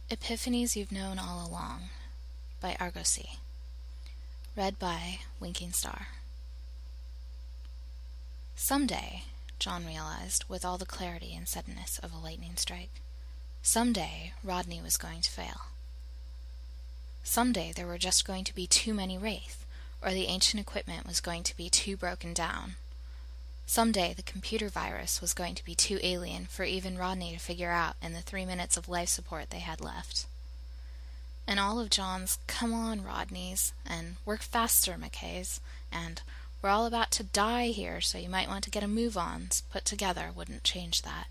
Epiphanies You've Known All Along by Argosy. Read by Winking Star. Someday, John realized, with all the clarity and suddenness of a lightning strike, someday Rodney was going to fail. Someday there were just going to be too many Wraith, or the ancient equipment was going to be too broken down. Someday the computer virus was going to be too alien for even Rodney to figure out in the 3 minutes of life support they had left. And all of John's "come on, Rodneys," and "work faster, McKays," and "we're all about to die here, so you might want to get a move on" put together wouldn't change that.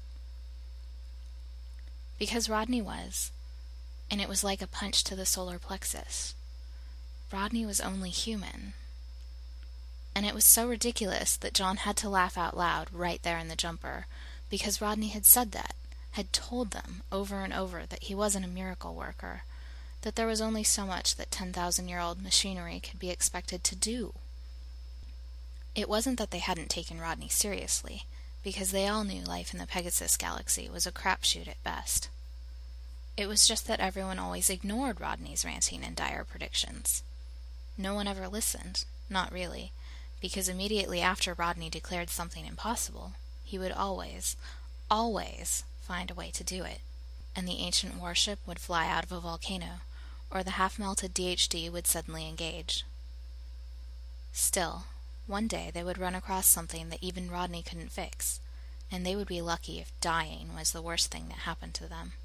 Because Rodney was, and it was like a punch to the solar plexus, Rodney was only human. And it was so ridiculous that John had to laugh out loud right there in the jumper, because Rodney had said that, had told them over and over that he wasn't a miracle worker, that there was only so much that 10,000-year-old machinery could be expected to do. It wasn't that they hadn't taken Rodney seriously, because they all knew life in the Pegasus galaxy was a crapshoot at best. It was just that everyone always ignored Rodney's ranting and dire predictions. No one ever listened, not really, because immediately after Rodney declared something impossible, he would always find a way to do it, and the ancient warship would fly out of a volcano, or the half-melted DHD would suddenly engage. Still, one day they would run across something that even Rodney couldn't fix, and they would be lucky if dying was the worst thing that happened to them.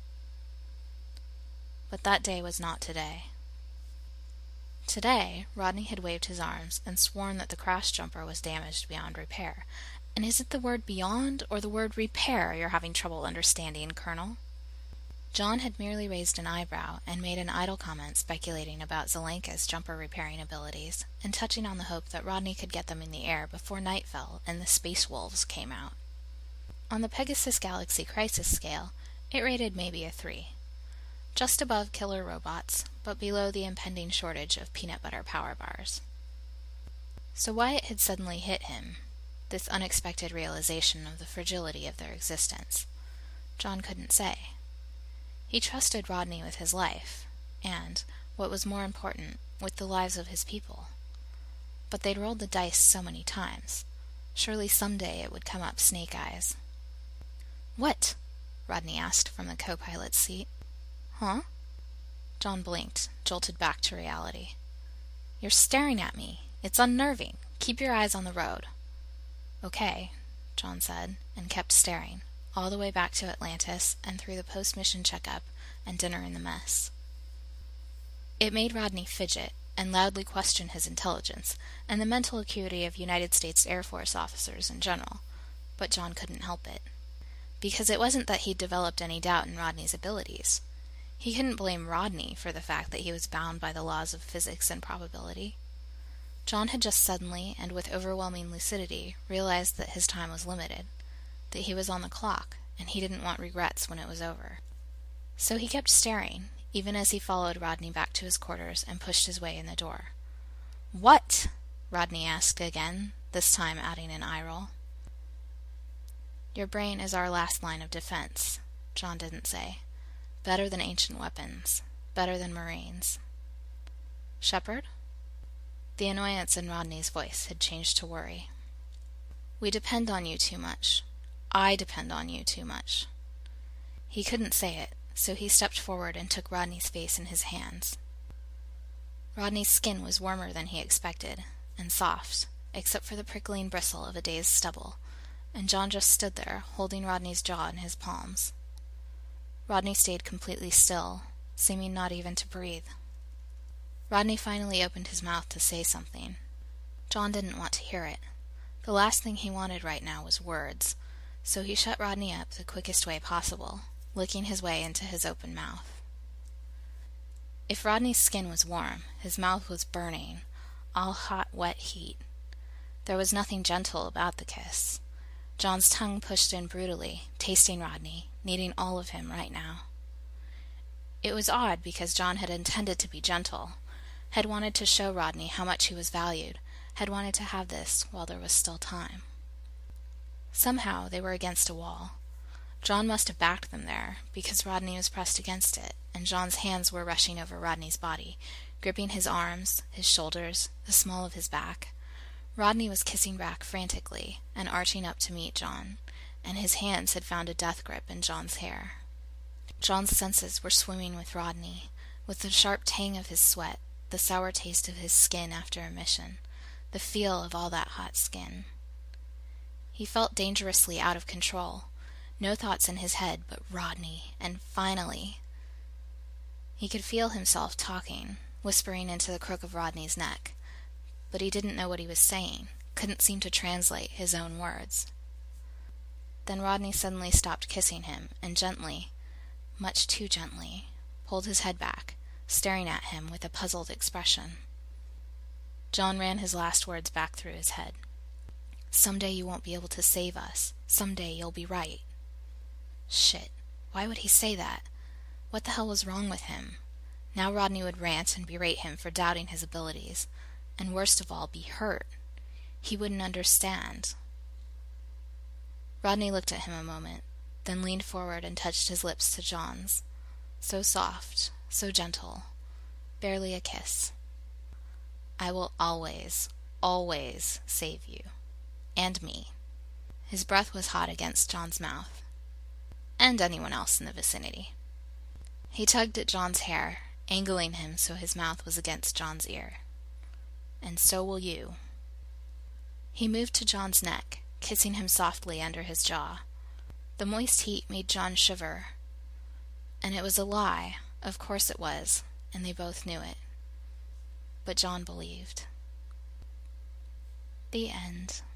But that day was not today. Today, Rodney had waved his arms and sworn that the crash jumper was damaged beyond repair. And is it the word beyond or the word repair you're having trouble understanding, Colonel? John had merely raised an eyebrow and made an idle comment speculating about Zelenka's jumper repairing abilities and touching on the hope that Rodney could get them in the air before night fell and the space wolves came out. On the Pegasus Galaxy Crisis scale, it rated maybe a 3. Just above killer robots, but below the impending shortage of peanut butter power bars. So why it had suddenly hit him, this unexpected realization of the fragility of their existence, John couldn't say. He trusted Rodney with his life, and, what was more important, with the lives of his people. But they'd rolled the dice so many times. Surely someday it would come up snake eyes. "What?" Rodney asked from the co-pilot's seat. "Huh?" John blinked, jolted back to reality. "You're staring at me. It's unnerving. Keep your eyes on the road." "Okay," John said, and kept staring, all the way back to Atlantis and through the post-mission checkup and dinner in the mess. It made Rodney fidget and loudly question his intelligence and the mental acuity of United States Air Force officers in general, but John couldn't help it. Because it wasn't that he'd developed any doubt in Rodney's abilities. He couldn't blame Rodney for the fact that he was bound by the laws of physics and probability. John had just suddenly, and with overwhelming lucidity, realized that his time was limited, that he was on the clock, and he didn't want regrets when it was over. So he kept staring, even as he followed Rodney back to his quarters and pushed his way in the door. "What?" Rodney asked again, this time adding an eye roll. "Your brain is our last line of defense," John didn't say. "Better than ancient weapons. Better than Marines." "Shepard?" The annoyance in Rodney's voice had changed to worry. "We depend on you too much. I depend on you too much." He couldn't say it, so he stepped forward and took Rodney's face in his hands. Rodney's skin was warmer than he expected, and soft, except for the prickling bristle of a day's stubble, and John just stood there, holding Rodney's jaw in his palms. Rodney stayed completely still, seeming not even to breathe. Rodney finally opened his mouth to say something. John didn't want to hear it. The last thing he wanted right now was words, so he shut Rodney up the quickest way possible, licking his way into his open mouth. If Rodney's skin was warm, his mouth was burning, all hot, wet heat. There was nothing gentle about the kiss. John's tongue pushed in brutally, tasting Rodney, needing all of him right now. It was odd because John had intended to be gentle, had wanted to show Rodney how much he was valued, had wanted to have this while there was still time. Somehow they were against a wall. John must have backed them there, because Rodney was pressed against it, and John's hands were rushing over Rodney's body, gripping his arms, his shoulders, the small of his back. Rodney was kissing back frantically and arching up to meet John, and his hands had found a death grip in John's hair. John's senses were swimming with Rodney, with the sharp tang of his sweat, the sour taste of his skin after a mission, the feel of all that hot skin. He felt dangerously out of control. No thoughts in his head but Rodney, and finally he could feel himself talking, whispering into the crook of Rodney's neck, but he didn't know what he was saying, couldn't seem to translate his own words. Then Rodney suddenly stopped kissing him, and gently, much too gently, pulled his head back, staring at him with a puzzled expression. John ran his last words back through his head. "Someday you won't be able to save us. Someday you'll be right." Shit. Why would he say that? What the hell was wrong with him? Now Rodney would rant and berate him for doubting his abilities, and worst of all, be hurt. He wouldn't understand. Rodney looked at him a moment, then leaned forward and touched his lips to John's. So soft, so gentle, barely a kiss. "I will always, always save you. And me." His breath was hot against John's mouth. And anyone else in the vicinity. He tugged at John's hair, angling him so his mouth was against John's ear. "And so will you." He moved to John's neck, kissing him softly under his jaw. The moist heat made John shiver. And it was a lie, of course it was, and they both knew it. But John believed. The end.